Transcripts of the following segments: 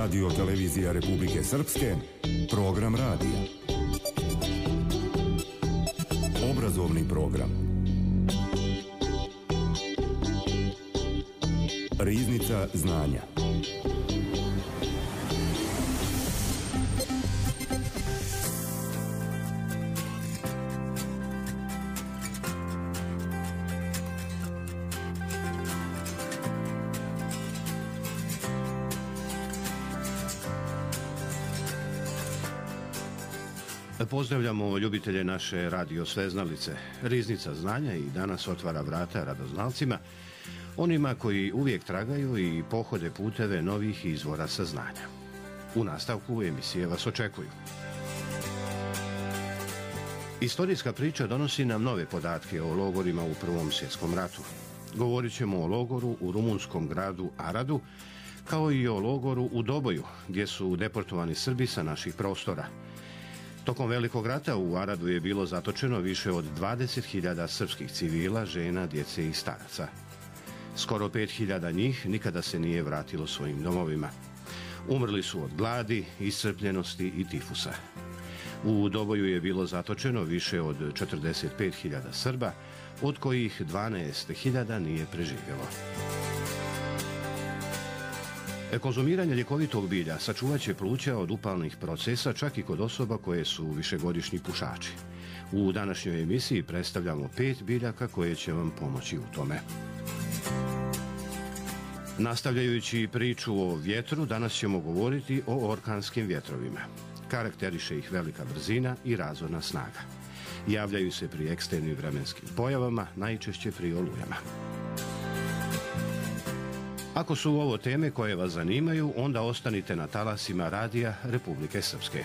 Radio Televizija Republike Srpske, program radija. Obrazovni program. Riznica znanja. Pozdravljamo ljubitelje naše radio sveznalice. Riznica znanja i danas otvara vrata radoznalcima, onima koji uvijek tragaju i pohode puteve novih izvora saznanja. U nastavku emisije vas očekuju. Istorijska priča donosi nam nove podatke o logorima u Prvom svjetskom ratu. Govorit ćemo o logoru u rumunskom gradu Aradu, kao i o logoru u Doboju, gdje su deportovani Srbi sa naših prostora. Tokom Velikog rata u Aradu je bilo zatočeno više od 20.000 srpskih civila, žena, djece i staraca. Skoro 5.000 njih nikada se nije vratilo svojim domovima. Umrli su od gladi, iscrpljenosti i tifusa. U Doboju je bilo zatočeno više od 45.000 Srba, od kojih 12.000 nije preživjelo. Konzumiranje ljekovitog bilja sačuvat će pluća od upalnih procesa čak i kod osoba koje su višegodišnji pušači. U današnjoj emisiji predstavljamo 5 biljaka koje će vam pomoći u tome. Nastavljajući priču o vjetru, danas ćemo govoriti o orkanskim vjetrovima. Karakteriše ih velika brzina i razorna snaga. Javljaju se pri ekstremnim vremenskim pojavama, najčešće pri olujama. Ako su ovo teme koje vas zanimaju, onda ostanite na talasima radija Republike Srpske.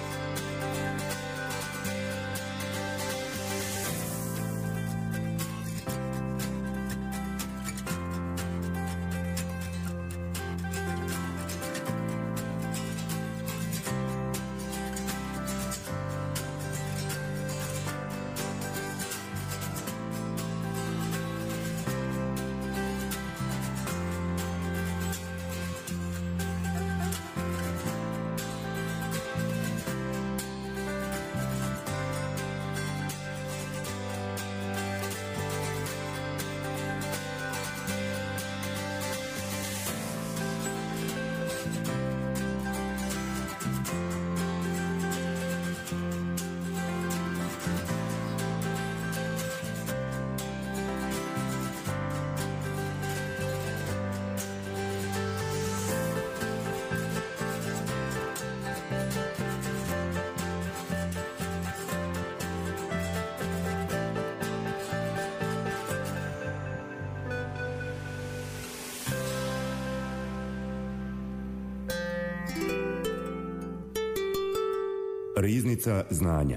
Riznica znanja.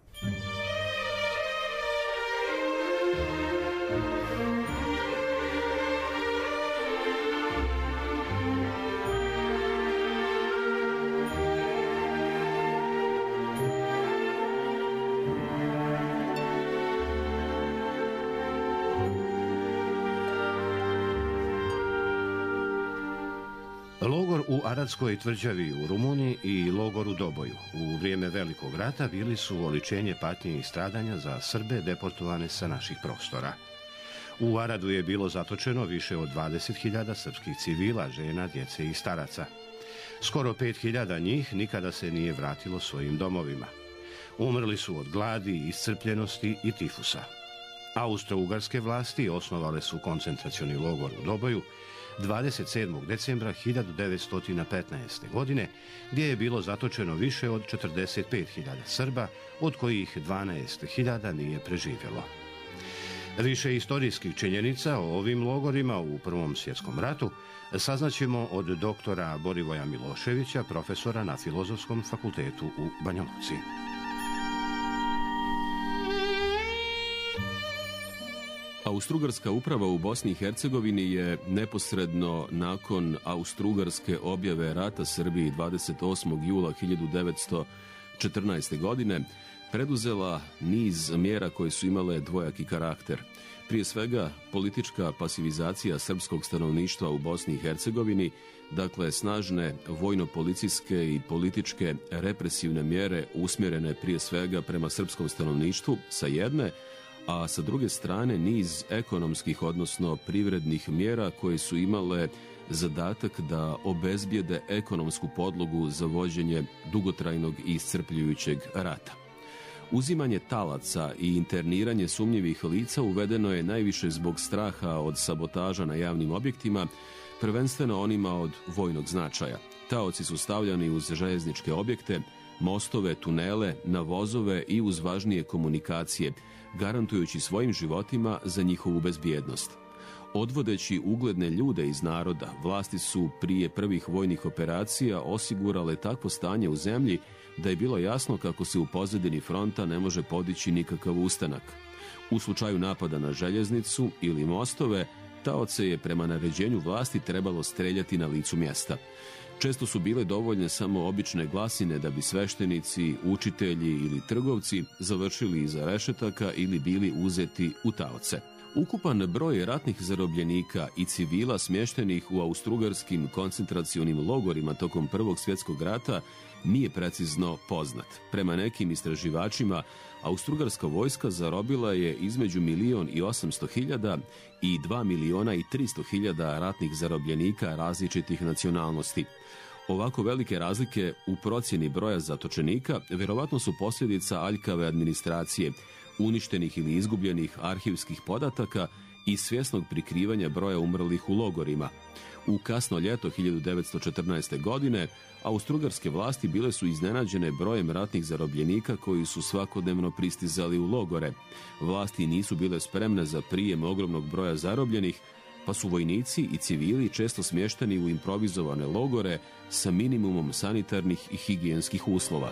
Logor u Aradskoj tvrđavi u Rumuniji i logor u Doboju u vrijeme Velikog rata bili su oličenje patnje i stradanja za Srbe deportovane sa naših prostora. U Aradu je bilo zatočeno više od 20.000 srpskih civila, žena, djece i staraca. Skoro 5.000 njih nikada se nije vratilo svojim domovima. Umrli su od gladi, iscrpljenosti i tifusa. Austro-ugarske vlasti osnovale su koncentracioni logor u Doboju 27. decembra 1915. godine, gdje je bilo zatočeno više od 45.000 Srba, od kojih 12.000 nije preživjelo. Više istorijskih činjenica o ovim logorima u Prvom svjetskom ratu saznaćemo od doktora Borivoja Miloševića, profesora na Filozofskom fakultetu u Banja Luci. Austro-ugarska uprava u Bosni i Hercegovini je neposredno nakon austro-ugarske objave rata Srbiji 28. jula 1914. godine preduzela niz mjera koje su imale dvojaki karakter. Prije svega, politička pasivizacija srpskog stanovništva u Bosni i Hercegovini, dakle snažne vojno-policijske i političke represivne mjere usmjerene prije svega prema srpskom stanovništvu sa jedne, a sa druge strane niz ekonomskih, odnosno privrednih mjera koje su imale zadatak da obezbijede ekonomsku podlogu za vođenje dugotrajnog i iscrpljujućeg rata. Uzimanje talaca i interniranje sumnjivih lica uvedeno je najviše zbog straha od sabotaža na javnim objektima, prvenstveno onima od vojnog značaja. Taoci su stavljani uz željezničke objekte, mostove, tunele, na vozove i uz važnije komunikacije, garantujući svojim životima za njihovu bezbjednost. Odvodeći ugledne ljude iz naroda, vlasti su prije prvih vojnih operacija osigurale takvo stanje u zemlji da je bilo jasno kako se u pozadini fronta ne može podići nikakav ustanak. U slučaju napada na željeznicu ili mostove, taoce je prema naređenju vlasti trebalo streljati na licu mjesta. Često su bile dovoljne samo obične glasine da bi sveštenici, učitelji ili trgovci završili iza rešetaka ili bili uzeti u taoce. Ukupan broj ratnih zarobljenika i civila smještenih u austrougarskim koncentracionim logorima tokom Prvog svjetskog rata nije precizno poznat. Prema nekim istraživačima, austrougarska vojska zarobila je između 1.800.000 i 2.300.000 ratnih zarobljenika različitih nacionalnosti. Ovako velike razlike u procjeni broja zatočenika vjerovatno su posljedica aljkave administracije, uništenih ili izgubljenih arhivskih podataka i svjesnog prikrivanja broja umrlih u logorima. U kasno ljeto 1914. godine austrougarske vlasti bile su iznenađene brojem ratnih zarobljenika koji su svakodnevno pristizali u logore. Vlasti nisu bile spremne za prijem ogromnog broja zarobljenih, pa su vojnici i civili često smješteni u improvizovane logore sa minimumom sanitarnih i higijenskih uslova.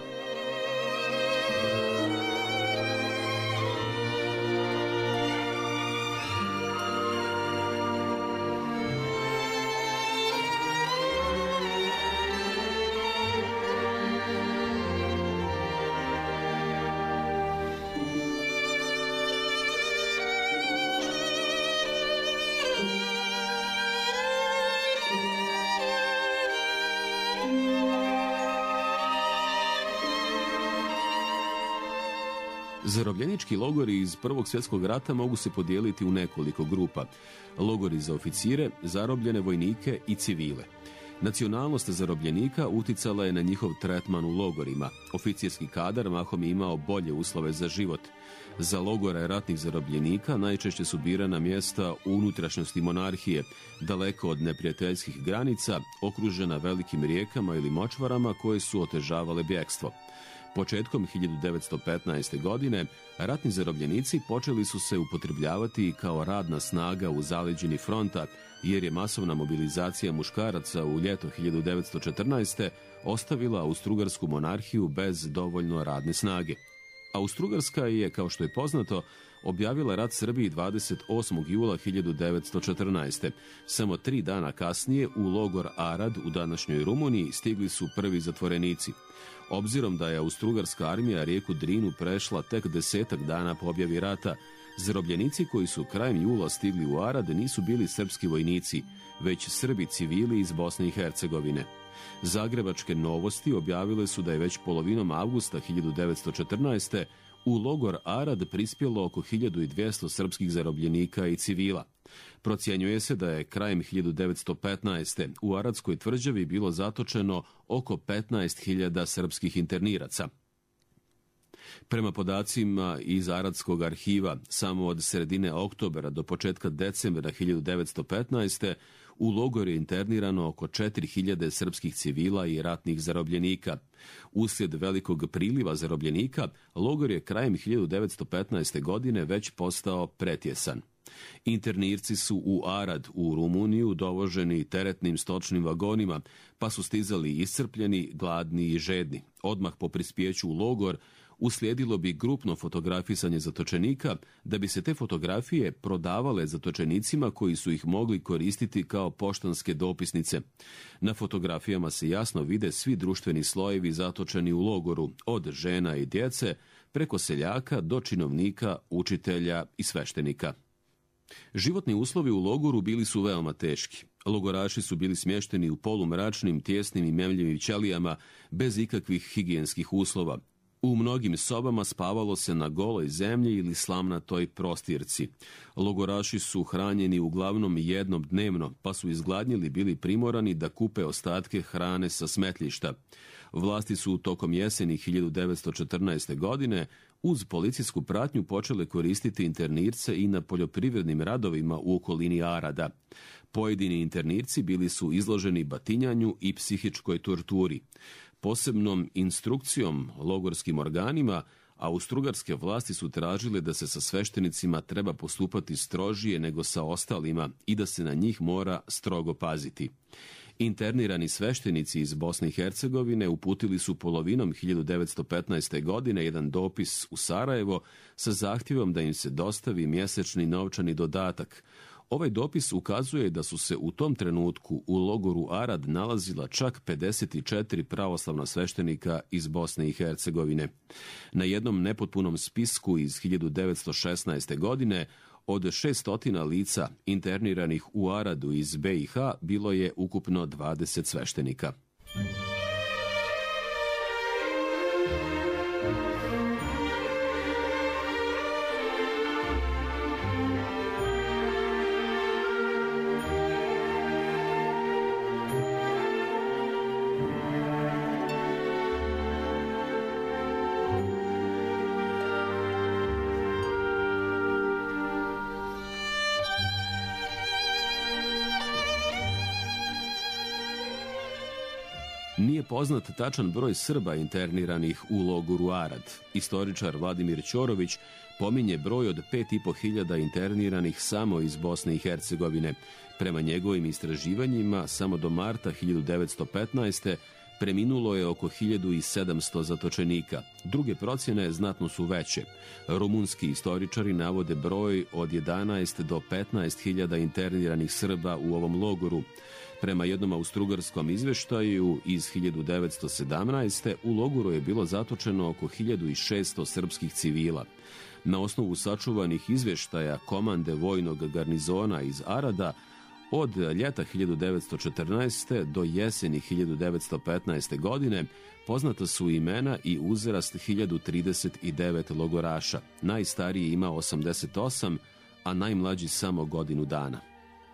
Zarobljenički logori iz Prvog svjetskog rata mogu se podijeliti u nekoliko grupa. Logori za oficire, zarobljene vojnike i civile. Nacionalnost zarobljenika uticala je na njihov tretman u logorima. Oficirski kadar mahom je imao bolje uslove za život. Za logore ratnih zarobljenika najčešće su birana mjesta u unutrašnjosti monarhije, daleko od neprijateljskih granica, okružena velikim rijekama ili močvarama koje su otežavale bjegstvo. Početkom 1915. godine ratni zarobljenici počeli su se upotrebljavati kao radna snaga u zaleđini fronta, jer je masovna mobilizacija muškaraca u ljeto 1914. ostavila austrougarsku monarhiju bez dovoljno radne snage. Austrougarska je, kao što je poznato, objavila rat Srbiji 28. jula 1914. Samo 3 dana kasnije u logor Arad u današnjoj Rumuniji stigli su prvi zatvorenici. Obzirom da je austrougarska armija rijeku Drinu prešla tek 10 dana po objavi rata, zarobljenici koji su krajem jula stigli u Arad nisu bili srpski vojnici, već Srbi civili iz Bosne i Hercegovine. Zagrebačke novosti objavile su da je već polovinom avgusta 1914. u logor Arad prispjelo oko 1200 srpskih zarobljenika i civila. Procjenjuje se da je krajem 1915. u Aradskoj tvrđavi bilo zatočeno oko 15.000 srpskih interniraca. Prema podacima iz Aradskog arhiva, samo od sredine oktobera do početka decembra 1915. u logor je internirano oko 4.000 srpskih civila i ratnih zarobljenika. Uslijed velikog priliva zarobljenika, logor je krajem 1915. godine već postao pretjesan. Internirci su u Arad, u Rumuniju, dovoženi teretnim stočnim vagonima, pa su stizali iscrpljeni, gladni i žedni. Odmah po prispjeću u logor uslijedilo bi grupno fotografisanje zatočenika, da bi se te fotografije prodavale zatočenicima koji su ih mogli koristiti kao poštanske dopisnice. Na fotografijama se jasno vide svi društveni slojevi zatočeni u logoru, od žena i djece, preko seljaka do činovnika, učitelja i sveštenika. Životni uslovi u logoru bili su veoma teški. Logoraši su bili smješteni u polumračnim, tjesnim i memljivim ćelijama bez ikakvih higijenskih uslova. U mnogim sobama spavalo se na goloj zemlji ili slamnatoj prostirci. Logoraši su hranjeni uglavnom jednom dnevno, pa su izgladnjeli bili primorani da kupe ostatke hrane sa smetlišta. Vlasti su tokom jeseni 1914. godine uz policijsku pratnju počele koristiti internirce i na poljoprivrednim radovima u okolini Arada. Pojedini internirci bili su izloženi batinjanju i psihičkoj torturi. Posebnom instrukcijom logorskim organima austrougarske vlasti su tražile da se sa sveštenicima treba postupati strožije nego sa ostalima i da se na njih mora strogo paziti. Internirani sveštenici iz Bosne i Hercegovine uputili su polovinom 1915. godine jedan dopis u Sarajevo sa zahtjevom da im se dostavi mjesečni novčani dodatak. Ovaj dopis ukazuje da su se u tom trenutku u logoru Arad nalazila čak 54 pravoslavna sveštenika iz Bosne i Hercegovine. Na jednom nepotpunom spisku iz 1916. godine od 600 lica interniranih u Aradu iz BiH bilo je ukupno 20 sveštenika. Nije poznat tačan broj Srba interniranih u logoru Arad. Istoričar Vladimir Ćorović pominje broj od 5.500 interniranih samo iz Bosne i Hercegovine. Prema njegovim istraživanjima, samo do marta 1915. preminulo je oko 1700 zatočenika. Druge procjene znatno su veće. Rumunski istoričari navode broj od 11 do 15.000 interniranih Srba u ovom logoru. Prema jednom austrougarskom izveštaju iz 1917. u logoru je bilo zatočeno oko 1600 srpskih civila. Na osnovu sačuvanih izveštaja komande vojnog garnizona iz Arada, od ljeta 1914. do jeseni 1915. godine poznata su imena i uzrast 1039 logoraša. Najstariji ima 88, a najmlađi samo godinu dana.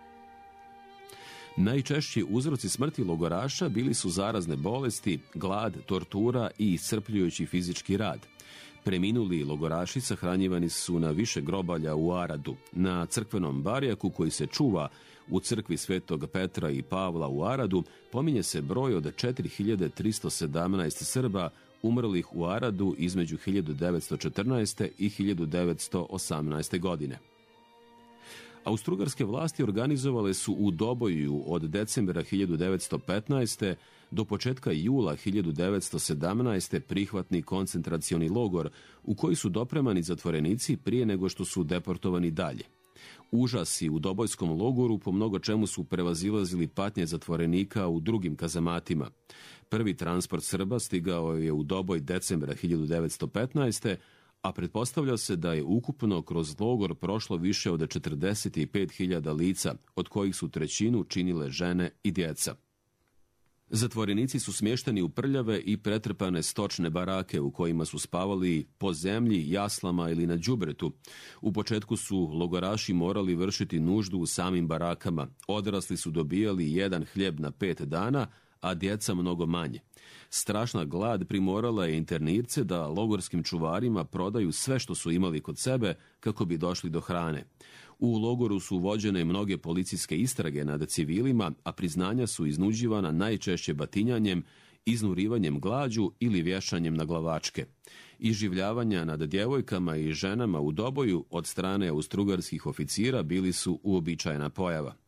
Najčešći uzroci smrti logoraša bili su zarazne bolesti, glad, tortura i iscrpljujući fizički rad. Preminuli logoraši sahranjivani su na više grobalja u Aradu. Na crkvenom barjaku koji se čuva u crkvi Svetog Petra i Pavla u Aradu pominje se broj od 4317 Srba umrlih u Aradu između 1914. i 1918. godine. Austrougarske vlasti organizovale su u Doboju od decembra 1915. do početka jula 1917. prihvatni koncentracioni logor u koji su dopremani zatvorenici prije nego što su deportovani dalje. Užasi u Dobojskom logoru po mnogo čemu su prevazilazili patnje zatvorenika u drugim kazamatima. Prvi transport Srba stigao je u Doboj decembra 1915. a pretpostavlja se da je ukupno kroz logor prošlo više od 45.000 lica, od kojih su trećinu činile žene i djeca. Zatvorenici su smješteni u prljave i pretrpane stočne barake u kojima su spavali po zemlji, jaslama ili na đubretu. U početku su logoraši morali vršiti nuždu u samim barakama. Odrasli su dobijali jedan hljeb na 5 dana, a djeca mnogo manje. Strašna glad primorala je internirce da logorskim čuvarima prodaju sve što su imali kod sebe kako bi došli do hrane. U logoru su vođene mnoge policijske istrage nad civilima, a priznanja su iznuđivana najčešće batinjanjem, iznurivanjem glađu ili vješanjem na glavačke. Iživljavanja nad djevojkama i ženama u Doboju od strane austrougarskih oficira bili su uobičajena pojava.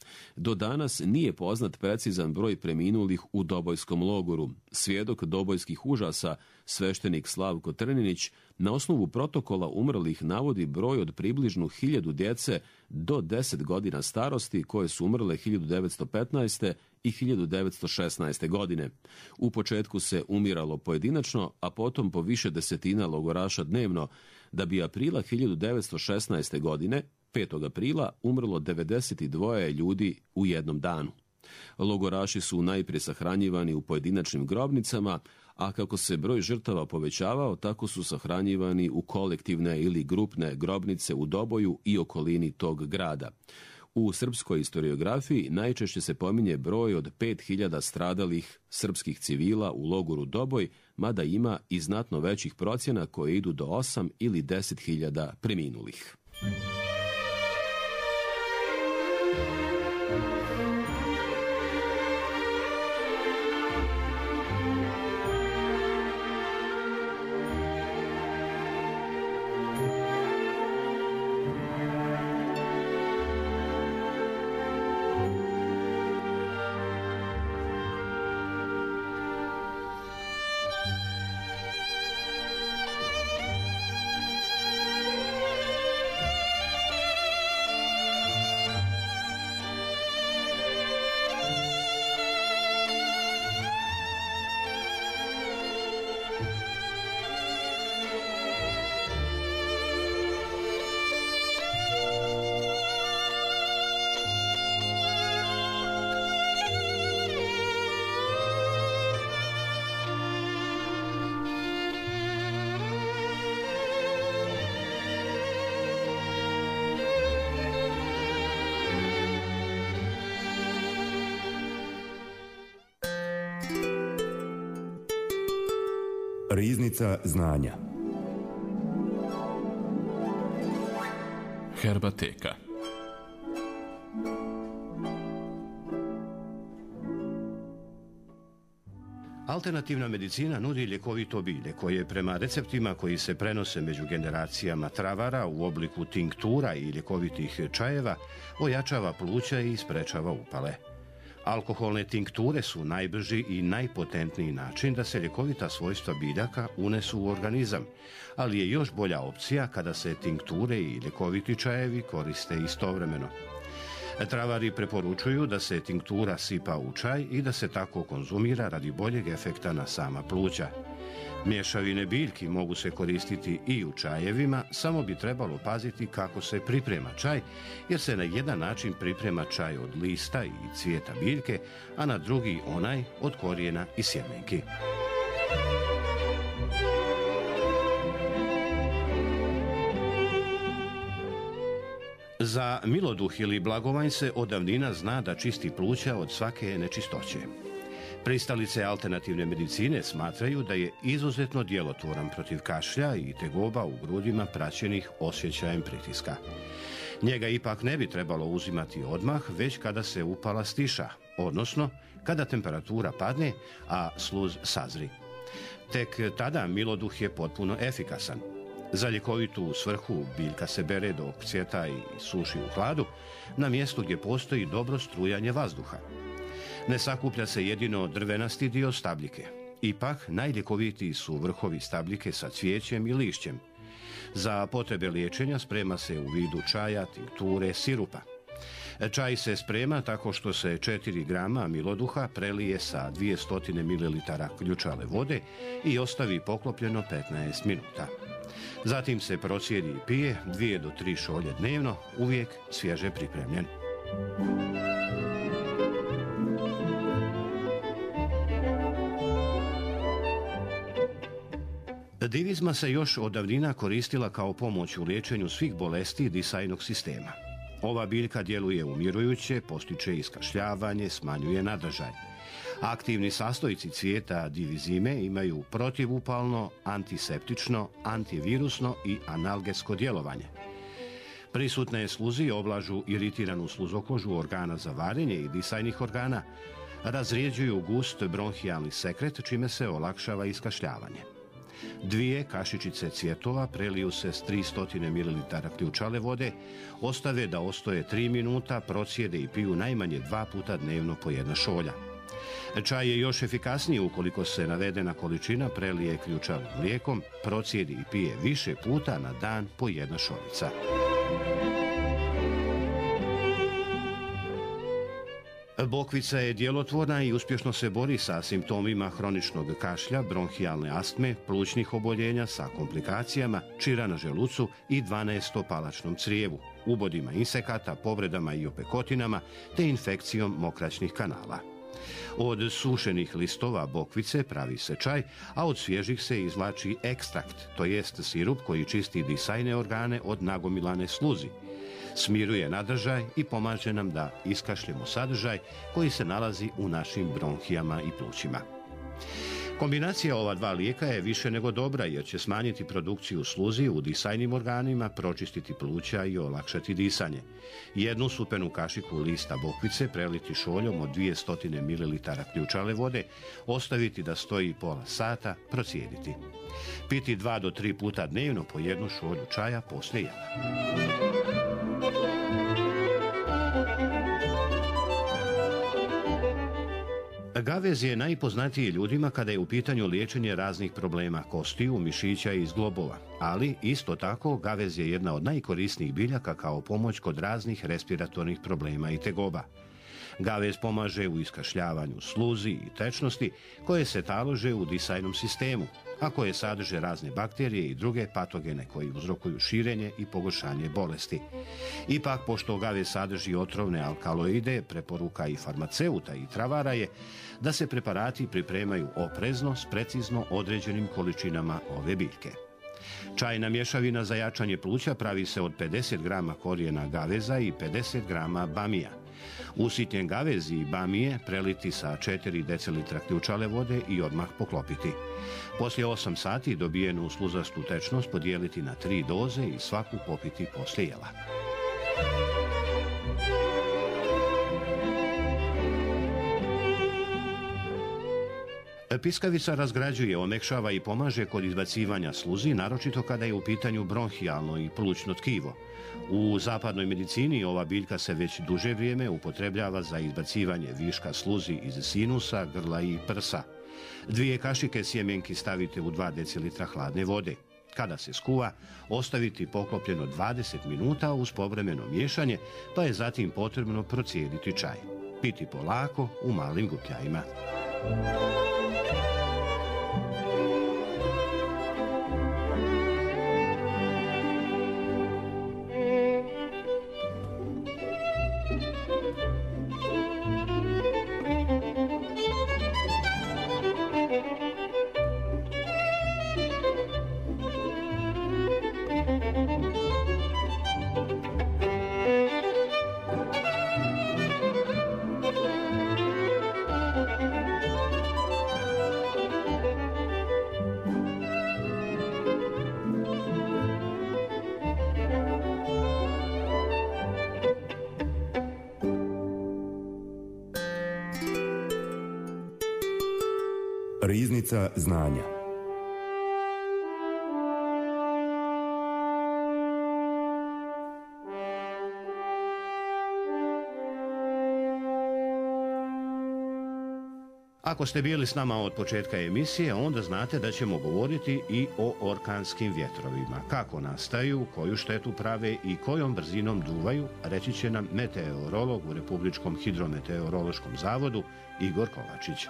Do danas nije poznat precizan broj preminulih u Dobojskom logoru. Svjedok dobojskih užasa, sveštenik Slavko Trninić, na osnovu protokola umrlih navodi broj od približno 1000 djece do 10 godina starosti koje su umrle 1915. i 1916. godine. U početku se umiralo pojedinačno, a potom po više desetina logoraša dnevno, da bi aprila 1916. godine, 5. aprila, umrlo 92 ljudi u jednom danu. Logoraši su najprije sahranjivani u pojedinačnim grobnicama, a kako se broj žrtava povećavao, tako su sahranjivani u kolektivne ili grupne grobnice u Doboju i okolini tog grada. U srpskoj historiografiji najčešće se pominje broj od 5000 stradalih srpskih civila u logoru Doboj, mada ima i znatno većih procjena koje idu do 8 ili 10.000 preminulih. Riznica znanja. Herbateka. Alternativna medicina nudi ljekovito bilje koje prema receptima koji se prenose među generacijama travara u obliku tinktura i ljekovitih čajeva ojačava pluća i sprečava upale. Alkoholne tinkture su najbrži i najpotentniji način da se ljekovita svojstva biljaka unesu u organizam, ali je još bolja opcija kada se tinkture i ljekoviti čajevi koriste istovremeno. Travari preporučuju da se tinktura sipa u čaj i da se tako konzumira radi boljeg efekta na sama pluća. Mješavine biljki mogu se koristiti i u čajevima, samo bi trebalo paziti kako se priprema čaj, jer se na jedan način priprema čaj od lista i cvijeta biljke, a na drugi onaj od korijena i sjemenki. Za miloduh ili blagovanj se od davnina zna da čisti pluća od svake nečistoće. Pristalice alternativne medicine smatraju da je izuzetno djelotvoran protiv kašlja i tegoba u grudima praćenih osjećajem pritiska. Njega ipak ne bi trebalo uzimati odmah, već kada se upala stiša, odnosno kada temperatura padne, a sluz sazri. Tek tada miloduh je potpuno efikasan. Za ljekovitu svrhu biljka se bere dok cvjeta i suši u hladu, na mjestu gdje postoji dobro strujanje vazduha. Ne sakuplja se jedino drvenasti dio stabljike. Ipak, najljekovitiji su vrhovi stabljike sa cvijećem i lišćem. Za potrebe liječenja sprema se u vidu čaja, tinkture, sirupa. Čaj se sprema tako što se 4 grama miloduha prelije sa 200 ml ključale vode i ostavi poklopljeno 15 minuta. Zatim se procijedi i pije 2 do 3 šolje dnevno, uvijek svježe pripremljen. Divizma se još od davnina koristila kao pomoć u liječenju svih bolesti disajnog sistema. Ova biljka djeluje umirujuće, postiče iskašljavanje, smanjuje nadržaj. Aktivni sastojci cvijeta divizime imaju protivupalno, antiseptično, antivirusno i analgetsko djelovanje. Prisutne sluzi oblažu iritiranu sluzokožu organa za varenje i disajnih organa, razrijeđuju gust bronhijalni sekret, čime se olakšava iskašljavanje. 2 kašičice cvjetova preliju se s 300 ml ključale vode, ostave da ostoje 3 minuta, procijede i piju najmanje 2 puta dnevno po 1 šolja. Čaj je još efikasniji ukoliko se navedena količina prelije ključavim mlijekom, procijedi i pije više puta na dan po 1 šoljica. Bokvica je djelotvorna i uspješno se bori sa simptomima hroničnog kašlja, bronhijalne astme, plućnih oboljenja sa komplikacijama, čira na želucu i 12-palačnom crijevu, ubodima insekata, povredama i opekotinama te infekcijom mokraćnih kanala. Od sušenih listova bokvice pravi se čaj, a od svježih se izvlači ekstrakt, to jest sirup koji čisti disajne organe od nagomilane sluzi. Smiruje nadržaj i pomaže nam da iskašljemo sadržaj koji se nalazi u našim bronhijama i plućima. Kombinacija ova 2 lijeka je više nego dobra jer će smanjiti produkciju sluzi u disajnim organima, pročistiti pluća i olakšati disanje. 1 supenu kašiku lista bokvice preliti šoljom od 200 ml ključale vode, ostaviti da stoji pola sata, procijediti. Piti 2 do 3 puta dnevno po 1 šolju čaja poslije jela. Gavez je najpoznatiji ljudima kada je u pitanju liječenje raznih problema kostiju, mišića i zglobova, ali isto tako gavez je jedna od najkorisnijih biljaka kao pomoć kod raznih respiratornih problema i tegoba. Gavez pomaže u iskašljavanju sluzi i tečnosti koje se talože u disajnom sistemu, a koje sadrže razne bakterije i druge patogene koji uzrokuju širenje i pogoršanje bolesti. Ipak, pošto gavez sadrži otrovne alkaloide, preporuka i farmaceuta i travara je da se preparati pripremaju oprezno s precizno određenim količinama ove biljke. Čajna mješavina za jačanje pluća pravi se od 50 grama korijena gaveza i 50 grama bamija. Usitnjen gavez i bamije preliti sa 4 decilitra ključale vode i odmah poklopiti. Poslije 8 sati dobijenu sluzastu tečnost podijeliti na 3 doze i svaku popiti poslije jela. Piskavica razgrađuje, omekšava i pomaže kod izbacivanja sluzi, naročito kada je u pitanju bronhijalno i plućno tkivo. U zapadnoj medicini ova biljka se već duže vrijeme upotrebljava za izbacivanje viška sluzi iz sinusa, grla i prsa. 2 kašike sjemenki stavite u 2 decilitra hladne vode. Kada se skuva, ostaviti poklopljeno 20 minuta uz povremeno miješanje, pa je zatim potrebno procijediti čaj. Piti polako u malim gupljajima. Riznica znanja. Ako ste bili s nama od početka emisije, onda znate da ćemo govoriti i o orkanskim vjetrovima. Kako nastaju, koju štetu prave i kojom brzinom duvaju, reći će nam meteorolog u Republičkom hidrometeorološkom zavodu Igor Kovačić.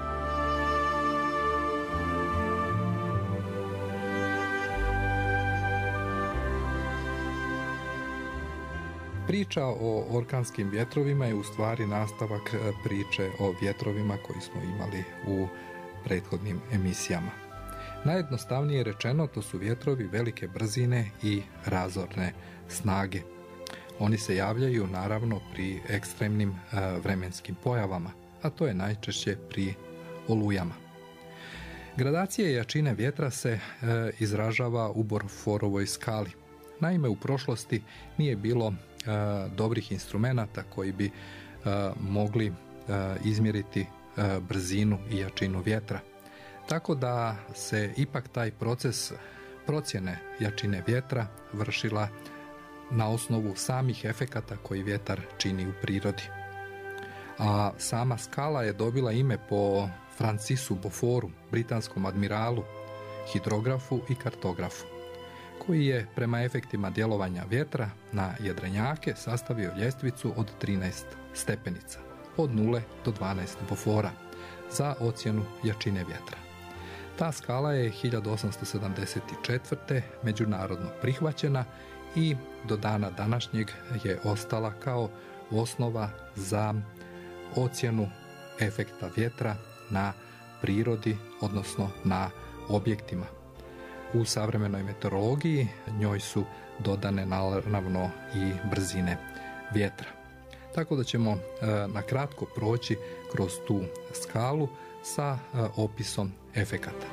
Priča o orkanskim vjetrovima je u stvari nastavak priče o vjetrovima koji smo imali u prethodnim emisijama. Najjednostavnije rečeno, to su vjetrovi velike brzine i razorne snage. Oni se javljaju naravno pri ekstremnim vremenskim pojavama, a to je najčešće pri olujama. Gradacija jačine vjetra se izražava u Boforovoj skali. Naime, u prošlosti nije bilo dobrih instrumenata koji bi mogli izmjeriti brzinu i jačinu vjetra. Tako da se ipak taj proces procjene jačine vjetra vršila na osnovu samih efekata koji vjetar čini u prirodi. A sama skala je dobila ime po Francisu Beaufortu, britanskom admiralu, hidrografu i kartografu, koji je prema efektima djelovanja vjetra na jedrenjake sastavio ljestvicu od 13 stepenica, od 0 do 12 Beauforta, za ocjenu jačine vjetra. Ta skala je 1874. međunarodno prihvaćena i do dana današnjeg je ostala kao osnova za ocjenu efekta vjetra na prirodi, odnosno na objektima. U savremenoj meteorologiji njoj su dodane naravno i brzine vjetra. Tako da ćemo na kratko proći kroz tu skalu sa opisom efekata.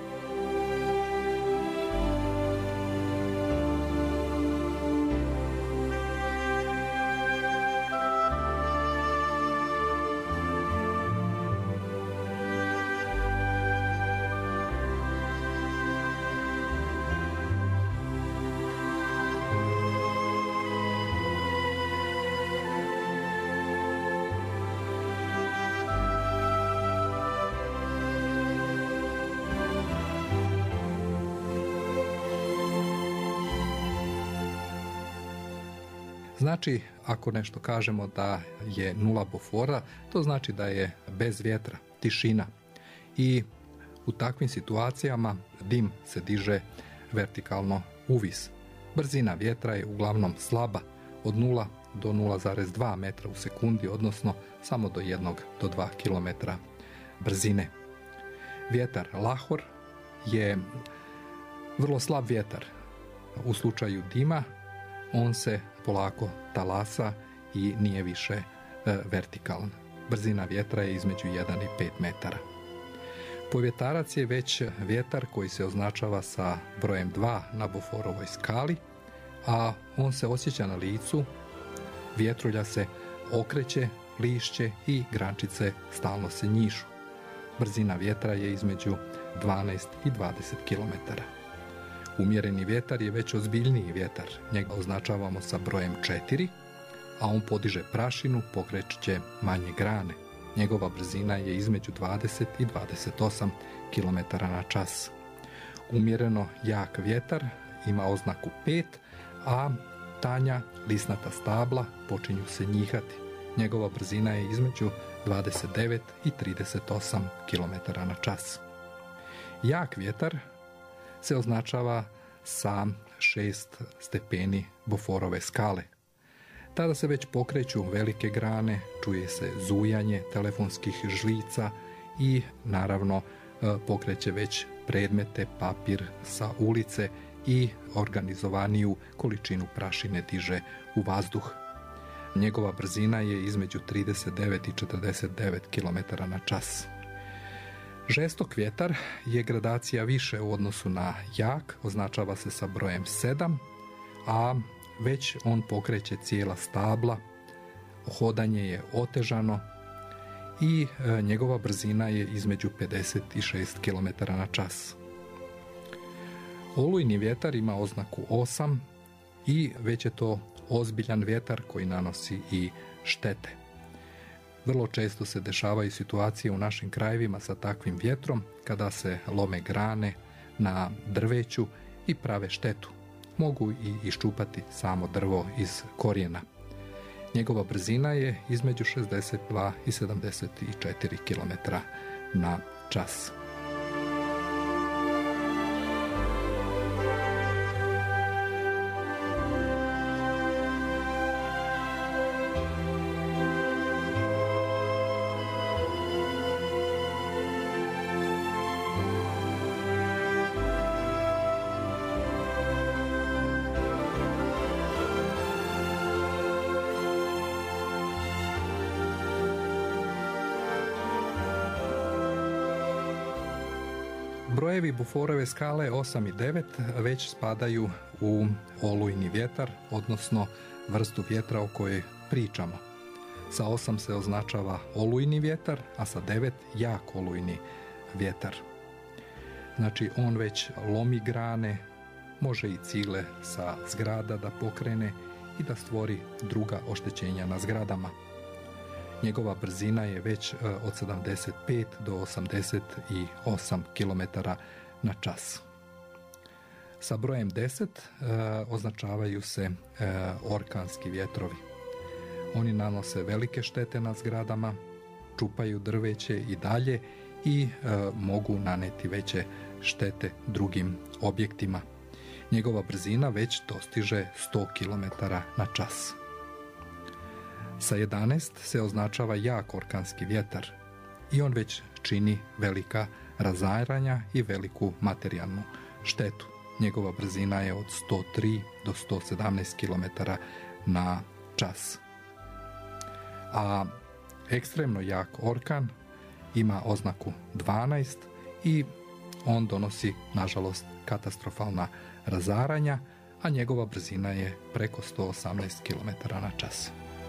Znači, ako nešto kažemo da je 0 Beauforta, to znači da je bez vjetra, tišina. I u takvim situacijama dim se diže vertikalno uvis. Brzina vjetra je uglavnom slaba, od 0 do 0,2 metra u sekundi, odnosno samo do 1 do 2 km brzine. Vjetar lahor je vrlo slab vjetar. U slučaju dima on se polako talasa i nije više vertikalan. Brzina vjetra je između 1 i 5 metara. Povjetarac je već vjetar koji se označava sa brojem 2 na Beaufortovoj skali, a on se osjeća na licu, vjetrulja se okreće, lišće i grančice stalno se njišu. Brzina vjetra je između 12 i 20 km. Umjereni vjetar je već ozbiljniji vjetar. Njega označavamo sa brojem 4, a on podiže prašinu, pokreće manje grane. Njegova brzina je između 20 i 28 km na čas. Umjereno jak vjetar ima oznaku 5, a tanja lisnata stabla počinju se njihati. Njegova brzina je između 29 i 38 km na čas. Jak vjetar se označava sa 6 stepeni Beaufortove skale. Tada se već pokreću velike grane, čuje se zujanje telefonskih žlica i naravno pokreće već predmete, papir sa ulice i organizovaniju količinu prašine diže u vazduh. Njegova brzina je između 39 i 49 km na čas. Žestok vjetar je gradacija više u odnosu na jak, označava se sa brojem 7, a već on pokreće cijela stabla, hodanje je otežano i njegova brzina je između 50 i 6 km na čas. Olujni vjetar ima oznaku 8 i već je to ozbiljan vjetar koji nanosi i štete. Vrlo često se dešavaju situacije u našim krajevima sa takvim vjetrom kada se lome grane na drveću i prave štetu. Mogu i iščupati samo drvo iz korijena. Njegova brzina je između 62 i 74 km na čas. Brojevi Beaufortove skale 8 i 9 već spadaju u olujni vjetar, odnosno vrstu vjetra o kojoj pričamo. Sa 8 se označava olujni vjetar, a sa 9 jak olujni vjetar. Znači on već lomi grane, može i cigle sa zgrada da pokrene i da stvori druga oštećenja na zgradama. Njegova brzina je već od 75 do 88 km na čas. Sa brojem 10 označavaju se orkanski vjetrovi. Oni nanose velike štete na zgradama, čupaju drveće i dalje i mogu naneti veće štete drugim objektima. Njegova brzina već dostiže 100 km na čas. Sa 11 se označava jak orkanski vjetar i on već čini velika razaranja i veliku materijalnu štetu. Njegova brzina je od 103 do 117 km na čas. A ekstremno jak orkan ima oznaku 12 i on donosi, nažalost, katastrofalna razaranja, a njegova brzina je preko 118 km na čas.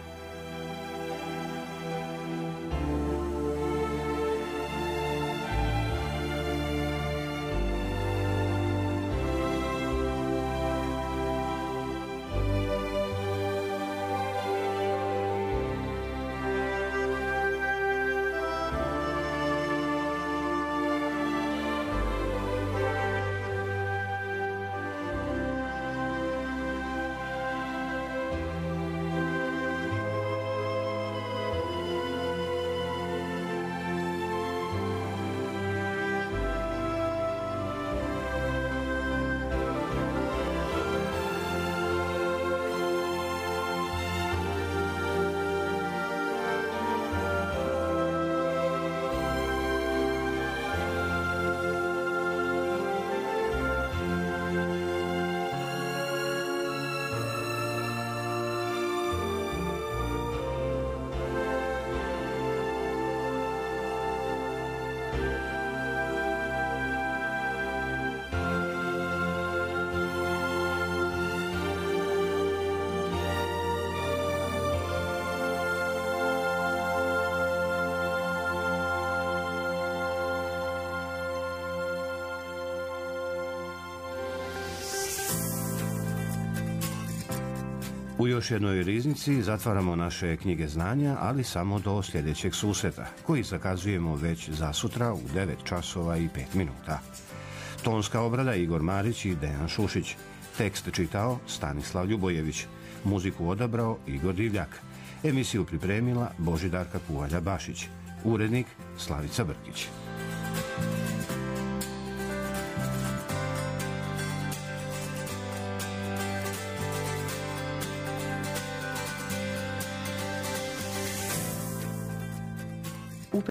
U još jednoj riznici zatvaramo naše knjige znanja, ali samo do sljedećeg susreta, koji zakazujemo već za sutra u 9 časova i 5 minuta. Tonska obrada Igor Marić i Dejan Šušić. Tekst čitao Stanislav Ljubojević. Muziku odabrao Igor Divljak. Emisiju pripremila Božidarka Kuvalja Bašić. Urednik Slavica Brkić.